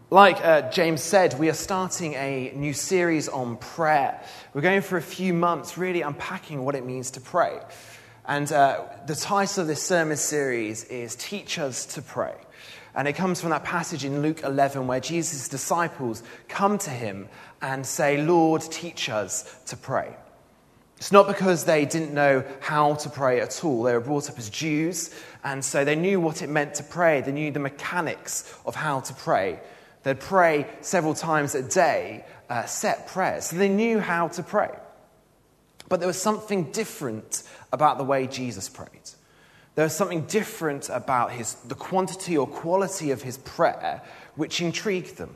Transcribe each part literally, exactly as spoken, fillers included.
Like uh, James said, we are starting a new series on prayer. We're going for a few months really unpacking what it means to pray. And uh, the title of this sermon series is Teach Us to Pray. And it comes from that passage in Luke eleven where Jesus' disciples come to him and say, Lord, teach us to pray. It's not because they didn't know how to pray at all. They were brought up as Jews, and so they knew what it meant to pray. They knew the mechanics of how to pray. They'd pray several times a day, uh, set prayers. So they knew how to pray. But there was something different about the way Jesus prayed. There was something different about his the quantity or quality of his prayer which intrigued them,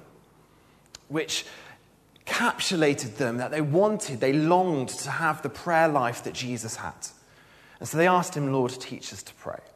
which capsulated them, that they wanted, they longed to have the prayer life that Jesus had. And so they asked him, Lord, teach us to pray.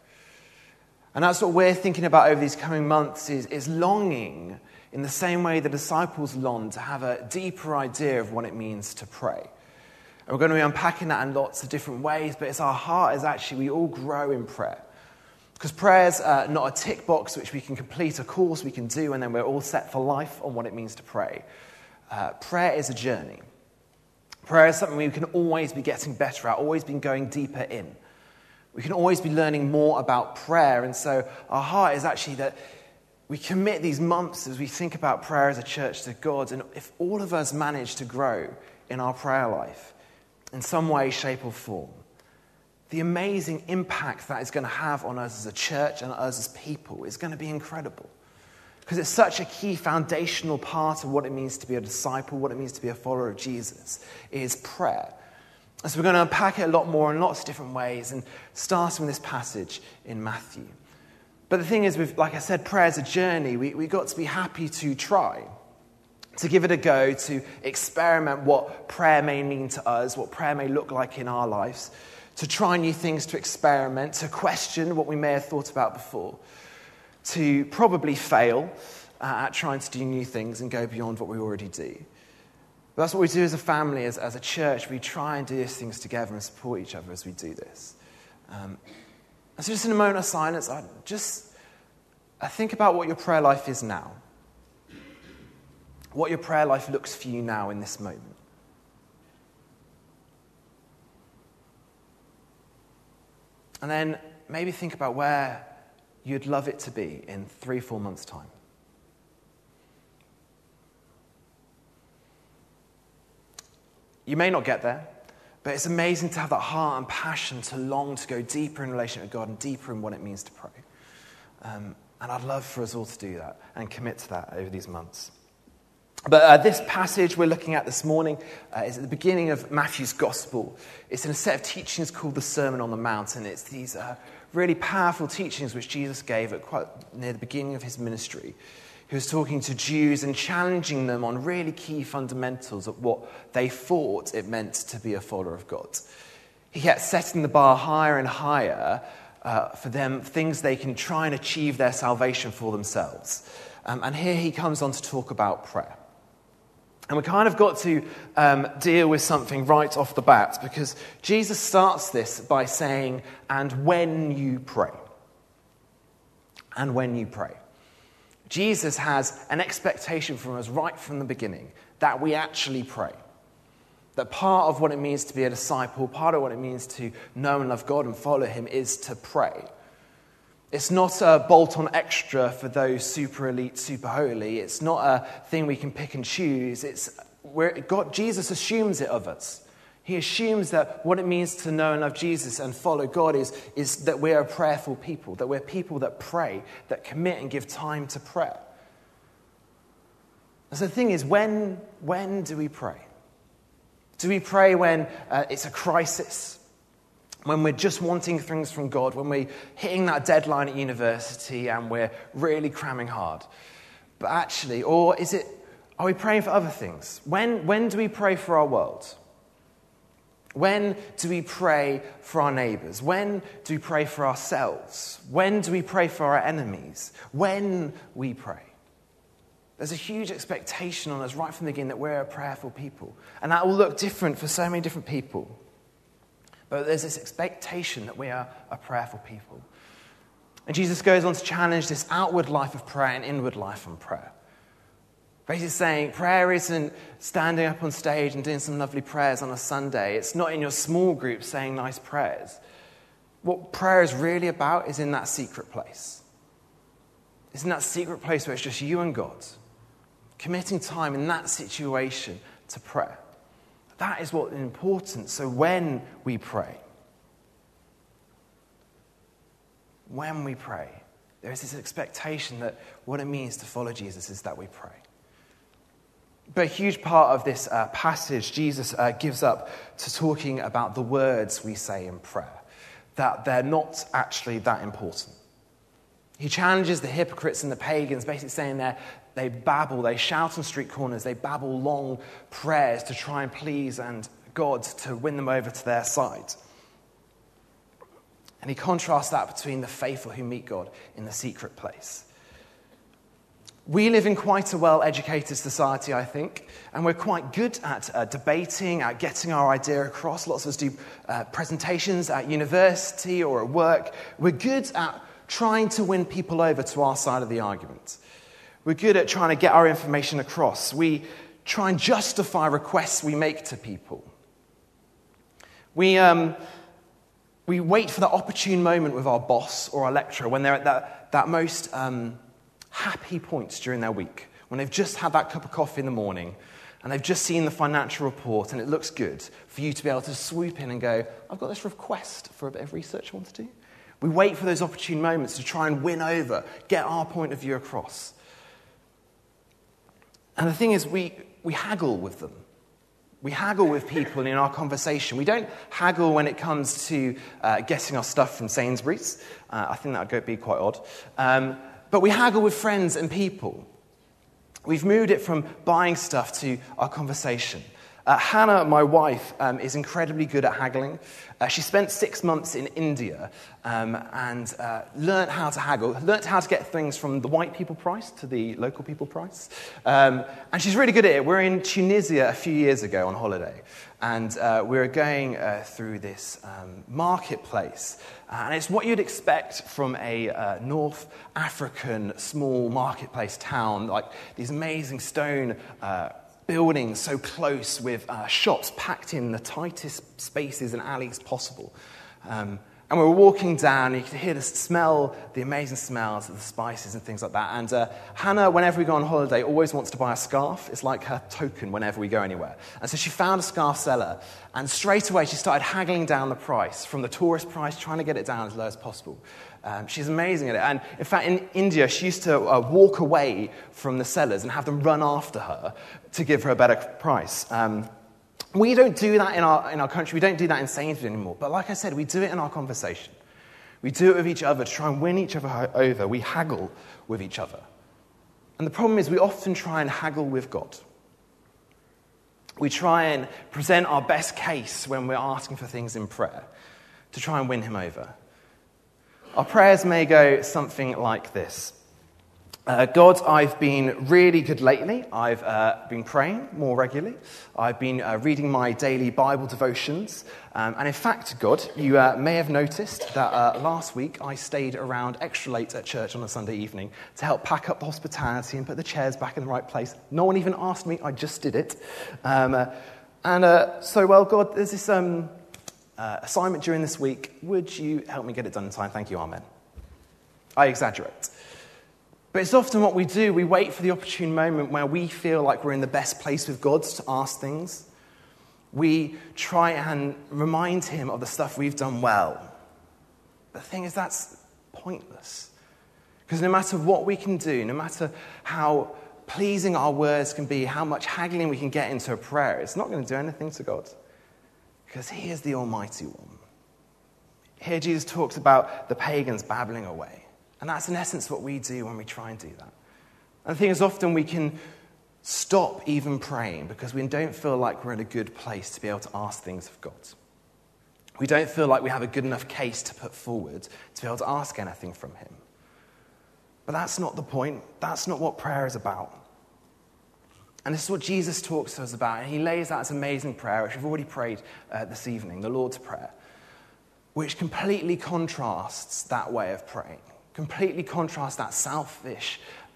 And that's what we're thinking about over these coming months is, is longing in the same way the disciples longed to have a deeper idea of what it means to pray. And we're going to be unpacking that in lots of different ways, but it's our heart is actually we all grow in prayer. Because prayer's uh, not a tick box which we can complete, a course we can do, and then we're all set for life on what it means to pray. Uh, prayer is a journey. Prayer is something we can always be getting better at, always be going deeper in. We can always be learning more about prayer, and so our heart is actually that we commit these months as we think about prayer as a church to God, and if all of us manage to grow in our prayer life in some way, shape or form, the amazing impact that is going to have on us as a church and us as people is going to be incredible. Because it's such a key foundational part of what it means to be a disciple, what it means to be a follower of Jesus, is prayer. And so we're going to unpack it a lot more in lots of different ways, and starting with this passage in Matthew. But the thing is, with, like I said, prayer is a journey. We, we got to be happy to try, to give it a go, to experiment what prayer may mean to us, what prayer may look like in our lives, to try new things, to experiment, to question what we may have thought about before, to probably fail uh, at trying to do new things and go beyond what we already do. But that's what we do as a family, as, as a church. We try and do these things together and support each other as we do this. Um, and so just in a moment of silence, I just I think about what your prayer life is now. What your prayer life looks for you now in this moment. And then maybe think about where you'd love it to be in three, four months' time. You may not get there, but it's amazing to have that heart and passion to long to go deeper in relation with God and deeper in what it means to pray. Um, and I'd love for us all to do that and commit to that over these months. But uh, this passage we're looking at this morning uh, is at the beginning of Matthew's Gospel. It's in a set of teachings called the Sermon on the Mount, and it's these uh, really powerful teachings which Jesus gave at quite near the beginning of his ministry. He was talking to Jews and challenging them on really key fundamentals of what they thought it meant to be a follower of God. He kept setting the bar higher and higher uh, for them, things they can try and achieve their salvation for themselves. Um, and here he comes on to talk about prayer. And we kind of got to um, deal with something right off the bat, because Jesus starts this by saying, and when you pray. And when you pray. Jesus has an expectation from us right from the beginning that we actually pray. That part of what it means to be a disciple, part of what it means to know and love God and follow him is to pray. It's not a bolt-on extra for those super elite, super holy. It's not a thing we can pick and choose. It's where God, Jesus assumes it of us. He assumes that what it means to know and love Jesus and follow God is, is that we're a prayerful people, that we're people that pray, that commit and give time to prayer. And so the thing is, when, when do we pray? Do we pray when uh, it's a crisis? When we're just wanting things from God, when we're hitting that deadline at university and we're really cramming hard? But actually, or is it, are we praying for other things? When, when do we pray for our world? When do we pray for our neighbours? When do we pray for ourselves? When do we pray for our enemies? When we pray. There's a huge expectation on us right from the beginning that we're a prayerful people. And that will look different for so many different people. But there's this expectation that we are a prayerful people. And Jesus goes on to challenge this outward life of prayer and inward life of prayer. Basically saying prayer isn't standing up on stage and doing some lovely prayers on a Sunday. It's not in your small group saying nice prayers. What prayer is really about is in that secret place. It's in that secret place where it's just you and God, committing time in that situation to prayer. That is what's important. So when we pray, when we pray, there is this expectation that what it means to follow Jesus is that we pray. But a huge part of this uh, passage, Jesus uh, gives up to talking about the words we say in prayer, that they're not actually that important. He challenges the hypocrites and the pagans, basically saying that they babble, they shout on street corners, they babble long prayers to try and please and God to win them over to their side. And he contrasts that between the faithful who meet God in the secret place. We live in quite a well-educated society, I think, and we're quite good at uh, debating, at getting our idea across. Lots of us do uh, presentations at university or at work. We're good at trying to win people over to our side of the argument. We're good at trying to get our information across. We try and justify requests we make to people. We, um, we wait for that opportune moment with our boss or our lecturer when they're at that, that most... Um, happy points during their week, when they've just had that cup of coffee in the morning and they've just seen the financial report and it looks good for you to be able to swoop in and go, I've got this request for a bit of research I want to do. We wait for those opportune moments to try and win over, get our point of view across. And the thing is, we, we haggle with them. We haggle with people in our conversation. We don't haggle when it comes to uh, getting our stuff from Sainsbury's. Uh, I think that would be quite odd. Um, But we haggle with friends and people. We've moved it from buying stuff to our conversation. Uh, Hannah, my wife, um, is incredibly good at haggling. Uh, she spent six months in India um, and uh, learnt how to haggle, learnt how to get things from the white people price to the local people price. Um, and she's really good at it. We were in Tunisia a few years ago on holiday, and uh, we were going uh, through this um, marketplace. And it's what you'd expect from a uh, North African small marketplace town, like these amazing stone uh, buildings so close with uh, shops packed in the tightest spaces and alleys possible. Um, and we were walking down, and you could hear the smell, the amazing smells of the spices and things like that. And uh, Hannah, whenever we go on holiday, always wants to buy a scarf. It's like her token whenever we go anywhere. And so she found a scarf seller, and straight away she started haggling down the price from the tourist price, trying to get it down as low as possible. Um, she's amazing at it. And in fact, in India, she used to uh, walk away from the sellers and have them run after her to give her a better price. Um, we don't do that in our, in our country. We don't do that in Sainsbury's anymore. But like I said, we do it in our conversation. We do it with each other to try and win each other over. We haggle with each other. And the problem is we often try and haggle with God. We try and present our best case when we're asking for things in prayer to try and win him over. Our prayers may go something like this. Uh, God, I've been really good lately. I've uh, been praying more regularly. I've been uh, reading my daily Bible devotions. Um, and in fact, God, you uh, may have noticed that uh, last week I stayed around extra late at church on a Sunday evening to help pack up the hospitality and put the chairs back in the right place. No one even asked me. I just did it. Um, uh, and uh, so, well, God, there's this um, uh, assignment during this week. Would you help me get it done in time? Thank you, amen. I exaggerate. But it's often what we do. We wait for the opportune moment where we feel like we're in the best place with God to ask things. We try and remind him of the stuff we've done well. But the thing is, that's pointless. Because no matter what we can do, no matter how pleasing our words can be, how much haggling we can get into a prayer, it's not going to do anything to God. Because he is the Almighty One. Here Jesus talks about the pagans babbling away. And that's in essence what we do when we try and do that. And the thing is, often we can stop even praying because we don't feel like we're in a good place to be able to ask things of God. We don't feel like we have a good enough case to put forward to be able to ask anything from him. But that's not the point. That's not what prayer is about. And this is what Jesus talks to us about. And he lays out this amazing prayer, which we've already prayed uh, this evening, the Lord's Prayer, which completely contrasts that way of praying. Completely contrasts that selfish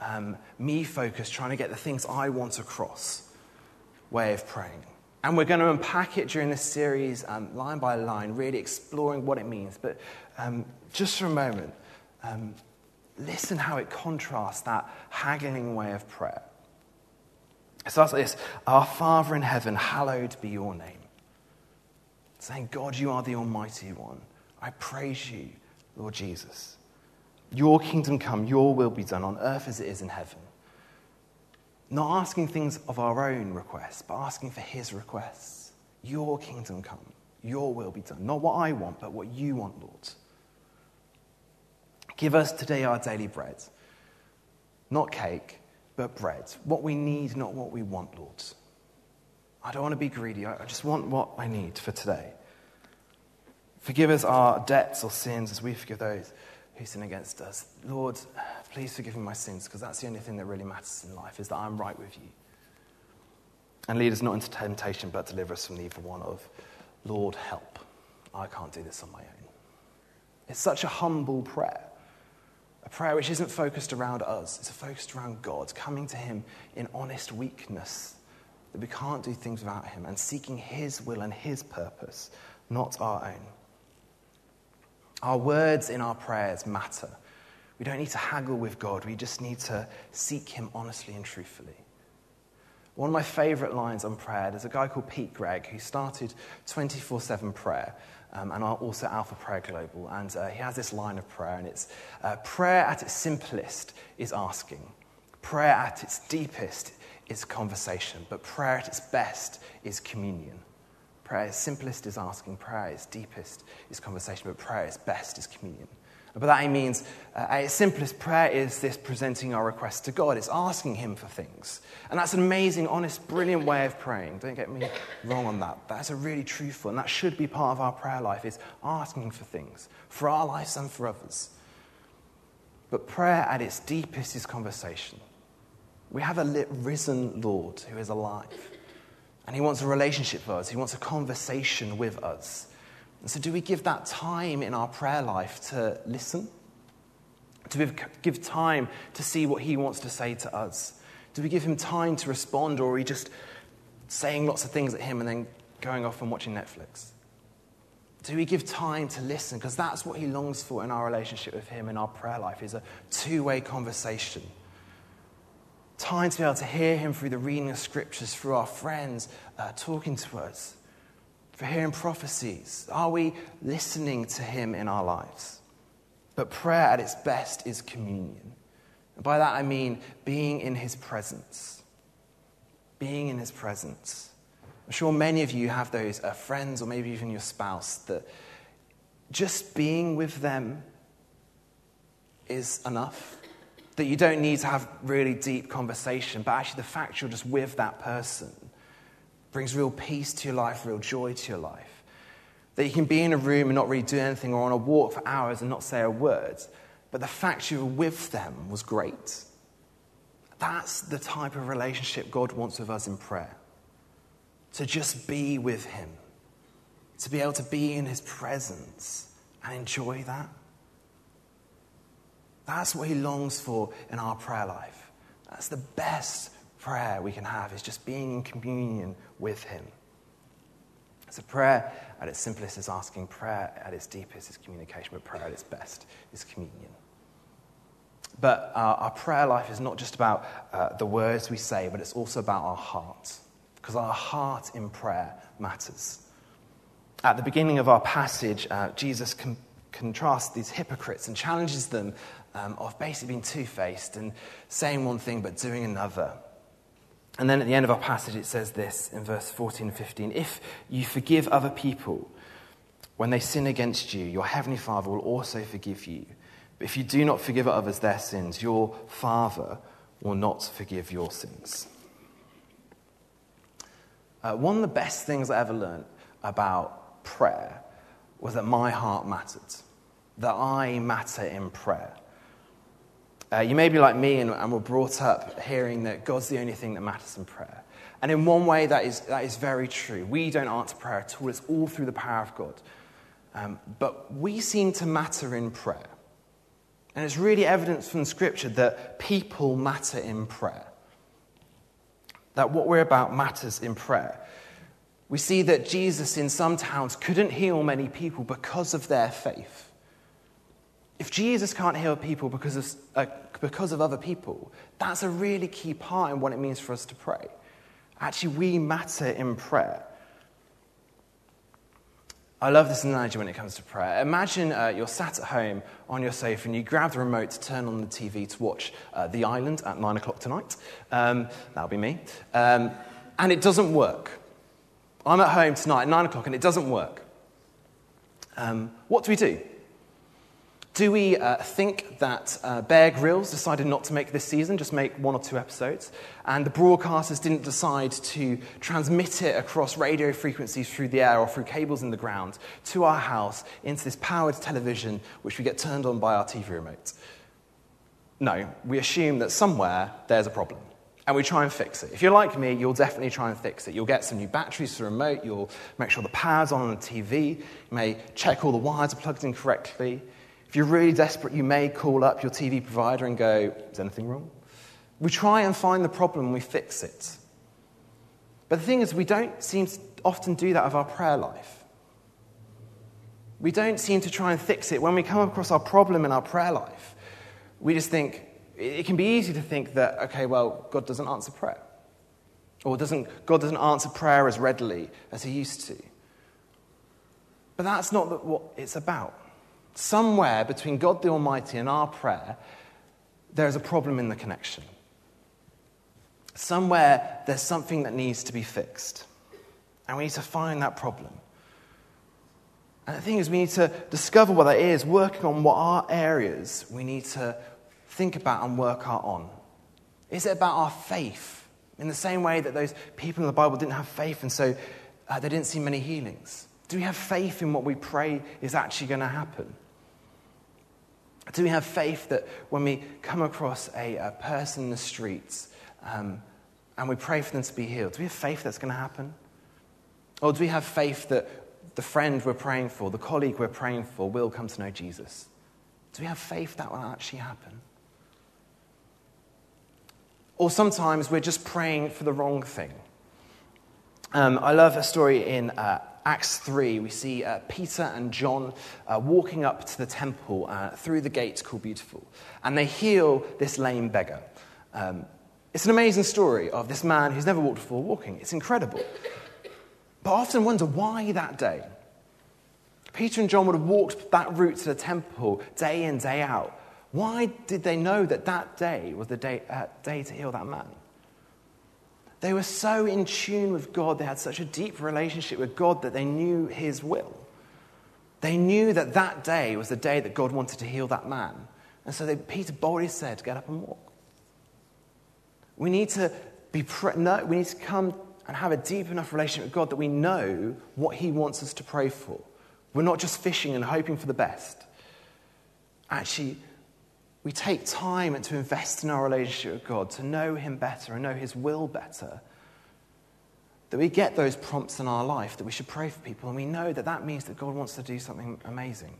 um, me-focused, trying to get the things I want across way of praying. And we're going to unpack it during this series, um, line by line, really exploring what it means. But um, just for a moment, um, listen how it contrasts that haggling way of prayer. It starts like this: Our Father in heaven, hallowed be your name. Saying, God, you are the Almighty One. I praise you, Lord Jesus. Your kingdom come, your will be done on earth as it is in heaven. Not asking things of our own requests, but asking for his requests. Your kingdom come, your will be done. Not what I want, but what you want, Lord. Give us today our daily bread. Not cake, but bread. What we need, not what we want, Lord. I don't want to be greedy. I just want what I need for today. Forgive us our debts or sins as we forgive those who sin against us. Lord, please forgive me my sins, because that's the only thing that really matters in life, is that I'm right with you. And lead us not into temptation, but deliver us from the evil one of, Lord, help. I can't do this on my own. It's such a humble prayer. A prayer which isn't focused around us. It's focused around God, coming to him in honest weakness, that we can't do things without him, and seeking his will and his purpose, not our own. Our words in our prayers matter. We don't need to haggle with God. We just need to seek him honestly and truthfully. One of my favourite lines on prayer, there's a guy called Pete Greig who started twenty-four seven prayer, um, and also Alpha Prayer Global. And uh, he has this line of prayer, and it's, uh, prayer at its simplest is asking. Prayer at its deepest is conversation, but prayer at its best is communion. Prayer at its simplest is asking, prayer at its deepest is conversation, but prayer at its best is communion. And by that he means, uh, at its simplest, prayer is this presenting our requests to God. It's asking him for things. And that's an amazing, honest, brilliant way of praying. Don't get me wrong on that. That's a really truthful, and that should be part of our prayer life, is asking for things, for our lives and for others. But prayer at its deepest is conversation. We have a lit, risen Lord who is alive. And he wants a relationship with us. He wants a conversation with us. And so do we give that time in our prayer life to listen? Do we give time to see what he wants to say to us? Do we give him time to respond, or are we just saying lots of things at him and then going off and watching Netflix? Do we give time to listen? Because that's what he longs for in our relationship with him, in our prayer life, is a two-way conversation. Time to be able to hear him through the reading of scriptures, through our friends uh, talking to us, for hearing prophecies. Are we listening to him in our lives? But prayer at its best is communion. And by that I mean being in his presence. Being in his presence. I'm sure many of you have those uh, friends, or maybe even your spouse, that just being with them is enough. That you don't need to have really deep conversation, but actually the fact you're just with that person brings real peace to your life, real joy to your life. That you can be in a room and not really do anything, or on a walk for hours and not say a word, but the fact you were with them was great. That's the type of relationship God wants with us in prayer. To just be with him. To be able to be in his presence and enjoy that. That's what he longs for in our prayer life. That's the best prayer we can have, is just being in communion with him. So prayer at its simplest is asking. Prayer at its deepest is communication. But prayer at its best is communion. But uh, our prayer life is not just about uh, the words we say, but it's also about our heart. Because our heart in prayer matters. At the beginning of our passage, uh, Jesus com- contrasts these hypocrites and challenges them um, of basically being two-faced and saying one thing but doing another. And then at the end of our passage it says this in verse fourteen and fifteen: if you forgive other people when they sin against you, your heavenly Father will also forgive you. But if you do not forgive others their sins, your Father will not forgive your sins. Uh, one of the best things I ever learned about prayer was that my heart mattered, that I matter in prayer. Uh, you may be like me and, and were brought up hearing that God's the only thing that matters in prayer. And in one way, that is that is very true. We don't answer prayer at all. It's all through the power of God. Um, but we seem to matter in prayer. And it's really evidence from Scripture that people matter in prayer. That what we're about matters in prayer. We see that Jesus in some towns couldn't heal many people because of their faith. If Jesus can't heal people because of, uh, because of other people, that's a really key part in what it means for us to pray. Actually, we matter in prayer. I love this analogy when it comes to prayer. Imagine uh, you're sat at home on your sofa and you grab the remote to turn on the T V to watch uh, The Island at nine o'clock tonight. Um, that'll be me. Um, and it doesn't work. I'm at home tonight at nine o'clock and it doesn't work. Um, what do we do? Do we uh, think that uh, Bear Grylls decided not to make this season, just make one or two episodes, and the broadcasters didn't decide to transmit it across radio frequencies through the air or through cables in the ground to our house into this powered television which we get turned on by our T V remote? No, we assume that somewhere there's a problem, and we try and fix it. If you're like me, you'll definitely try and fix it. You'll get some new batteries for the remote, you'll make sure the power's on on the T V, you may check all the wires are plugged in correctly. If you're really desperate, you may call up your T V provider and go, is anything wrong? We try and find the problem and we fix it. But the thing is, we don't seem to often do that with our prayer life. We don't seem to try and fix it. When we come across our problem in our prayer life, we just think, it can be easy to think that, okay, well, God doesn't answer prayer. Or doesn't, God doesn't answer prayer as readily as he used to. But that's not what it's about. Somewhere between God the Almighty and our prayer, there is a problem in the connection. Somewhere there's something that needs to be fixed. And we need to find that problem. And the thing is, we need to discover what that is, working on what our areas we need to think about and work out on. Is it about our faith? In the same way that those people in the Bible didn't have faith and so uh, they didn't see many healings. Do we have faith in what we pray is actually going to happen? Do we have faith that when we come across a, a person in the streets um, and we pray for them to be healed, do we have faith that's going to happen? Or do we have faith that the friend we're praying for, the colleague we're praying for, will come to know Jesus? Do we have faith that will actually happen? Or sometimes we're just praying for the wrong thing. Um, I love a story in uh, Acts three. We see uh, Peter and John uh, walking up to the temple uh, through the gate called Beautiful. And they heal this lame beggar. Um, it's an amazing story of this man who's never walked before walking. It's incredible. But I often wonder why that day. Peter and John would have walked that route to the temple day in, day out. Why did they know that that day was the day, uh, day to heal that man? They were so in tune with God, they had such a deep relationship with God that they knew his will. They knew that that day was the day that God wanted to heal that man. And so they, Peter boldly said, get up and walk. We need to be pre- no, we need to come and have a deep enough relationship with God that we know what he wants us to pray for. We're not just fishing and hoping for the best. Actually, we take time to invest in our relationship with God, to know him better and know his will better, that we get those prompts in our life that we should pray for people, and we know that that means that God wants to do something amazing.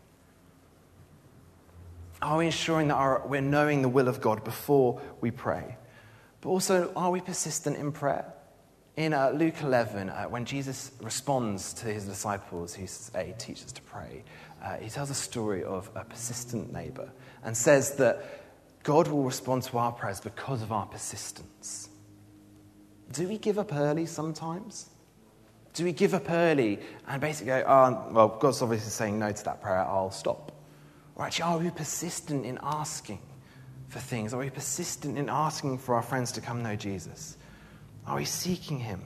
Are we ensuring that our, we're knowing the will of God before we pray? But also, are we persistent in prayer? In uh, Luke eleven, uh, when Jesus responds to his disciples who say, teach us to pray, uh, he tells a story of a persistent neighbor and says that God will respond to our prayers because of our persistence. Do we give up early sometimes? Do we give up early and basically go, oh, well, God's obviously saying no to that prayer, I'll stop? Or actually, are we persistent in asking for things? Are we persistent in asking for our friends to come know Jesus? Are we seeking him?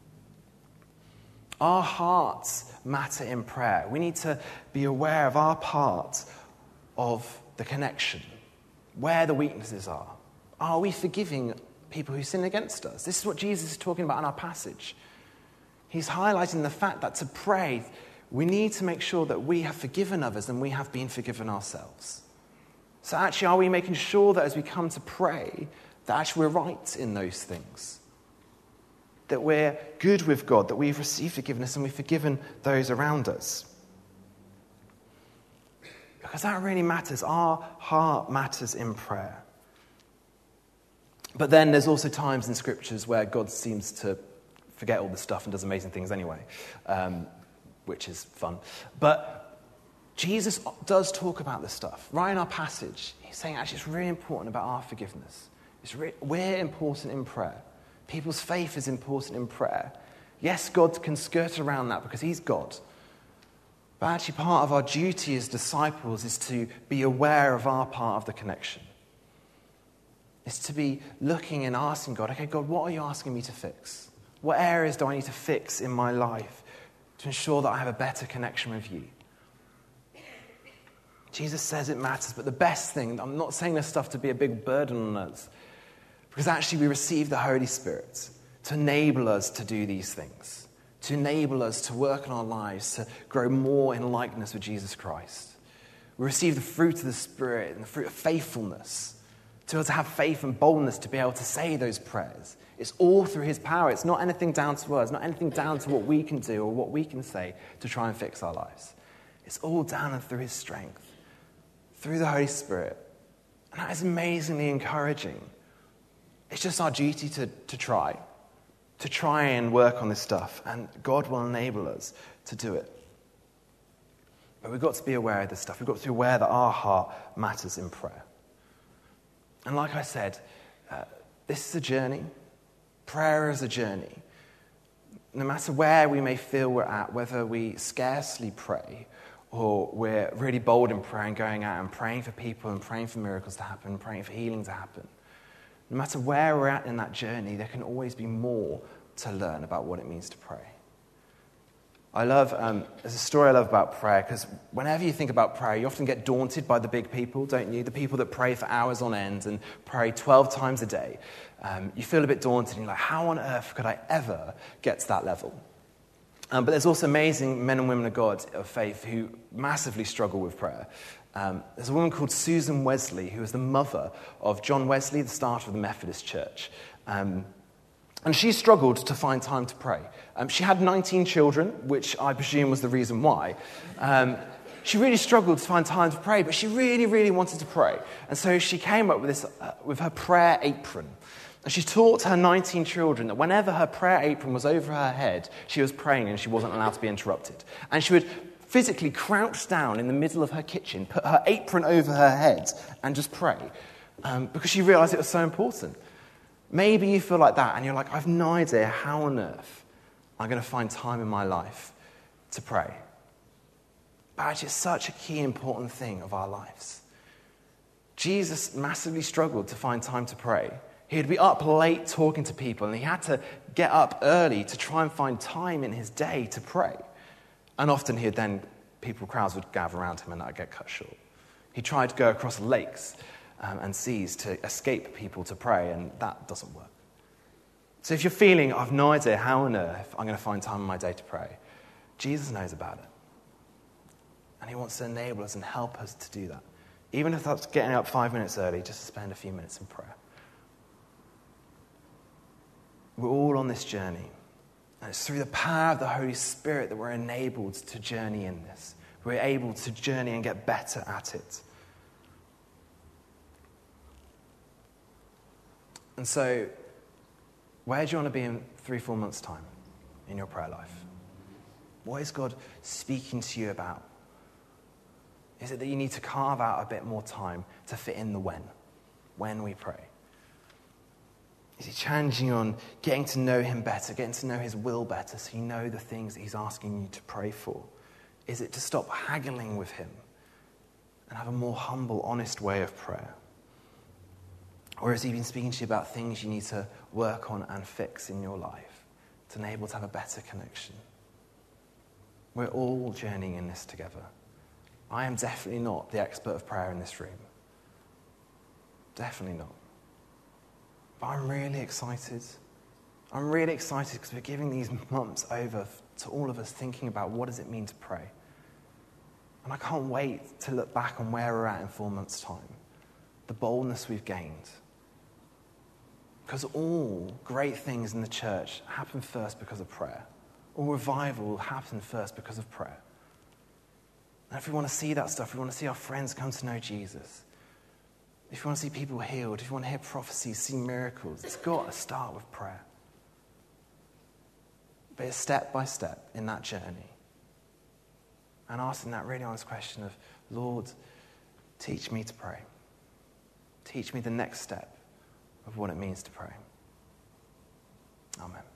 Our hearts matter in prayer. We need to be aware of our part of the connection, where the weaknesses are. Are we forgiving people who sin against us? This is what Jesus is talking about in our passage. He's highlighting the fact that to pray, we need to make sure that we have forgiven others and we have been forgiven ourselves. So actually, are we making sure that as we come to pray, that actually we're right in those things? That we're good with God, that we've received forgiveness and we've forgiven those around us? Because that really matters. Our heart matters in prayer. But then there's also times in scriptures where God seems to forget all this stuff and does amazing things anyway, um, which is fun. But Jesus does talk about this stuff. Right in our passage, he's saying actually it's really important about our forgiveness. It's re- we're important in prayer. People's faith is important in prayer. Yes, God can skirt around that because he's God. But actually part of our duty as disciples is to be aware of our part of the connection. It's to be looking and asking God, okay, God, what are you asking me to fix? What areas do I need to fix in my life to ensure that I have a better connection with you? Jesus says it matters, but the best thing, I'm not saying this stuff to be a big burden on us, because actually we receive the Holy Spirit to enable us to do these things, to enable us to work in our lives, to grow more in likeness with Jesus Christ. We receive the fruit of the Spirit and the fruit of faithfulness, to be able to have faith and boldness to be able to say those prayers. It's all through his power. It's not anything down to us, not anything down to what we can do or what we can say to try and fix our lives. It's all down and through his strength, through the Holy Spirit. And that is amazingly encouraging. It's just our duty to, to try, to try and work on this stuff, and God will enable us to do it. But we've got to be aware of this stuff. We've got to be aware that our heart matters in prayer. And like I said, uh, this is a journey. Prayer is a journey. No matter where we may feel we're at, whether we scarcely pray or we're really bold in prayer and going out and praying for people and praying for miracles to happen, praying for healing to happen, no matter where we're at in that journey, there can always be more to learn about what it means to pray. I love, um, there's a story I love about prayer, because whenever you think about prayer, you often get daunted by the big people, don't you? The people that pray for hours on end and pray twelve times a day. Um, you feel a bit daunted, and you're like, how on earth could I ever get to that level? Um, but there's also amazing men and women of God, of faith, who massively struggle with prayer. Um, there's a woman called Susan Wesley, who was the mother of John Wesley, the starter of the Methodist Church. Um, And she struggled to find time to pray. Um, she had nineteen children, which I presume was the reason why. Um, she really struggled to find time to pray, but she really, really wanted to pray. And so she came up with this, uh, with her prayer apron. And she taught her nineteen children that whenever her prayer apron was over her head, she was praying and she wasn't allowed to be interrupted. And she would physically crouch down in the middle of her kitchen, put her apron over her head, and just pray, um, because she realized it was so important. Maybe you feel like that and you're like, I've no idea how on earth I'm going to find time in my life to pray. But actually, it's such a key, important thing of our lives. Jesus massively struggled to find time to pray. He'd be up late talking to people, and he had to get up early to try and find time in his day to pray. And often he'd then, people, crowds would gather around him and that would get cut short. He tried to go across lakes Um, and seas to escape people to pray, and that doesn't work. So if you're feeling, I've no idea how on earth I'm going to find time in my day to pray, Jesus knows about it. And he wants to enable us and help us to do that. Even if that's getting up five minutes early, just to spend a few minutes in prayer. We're all on this journey. And it's through the power of the Holy Spirit that we're enabled to journey in this. We're able to journey and get better at it. And so, where do you want to be in three, four months' time in your prayer life? What is God speaking to you about? Is it that you need to carve out a bit more time to fit in the when, when we pray? Is he challenging you on getting to know him better, getting to know his will better so you know the things that he's asking you to pray for? Is it to stop haggling with him and have a more humble, honest way of prayer? Or has he been speaking to you about things you need to work on and fix in your life to enable to have a better connection? We're all journeying in this together. I am definitely not the expert of prayer in this room. Definitely not. But I'm really excited. I'm really excited because we're giving these months over to all of us thinking about what does it mean to pray. And I can't wait to look back on where we're at in four months' time. The boldness we've gained. Because all great things in the church happen first because of prayer. All revival will happen first because of prayer. And if we want to see that stuff, we want to see our friends come to know Jesus, if you want to see people healed, if you want to hear prophecies, see miracles, it's got to start with prayer. But it's step by step in that journey. And asking that really honest question of, Lord, teach me to pray. Teach me the next step of what it means to pray. Amen.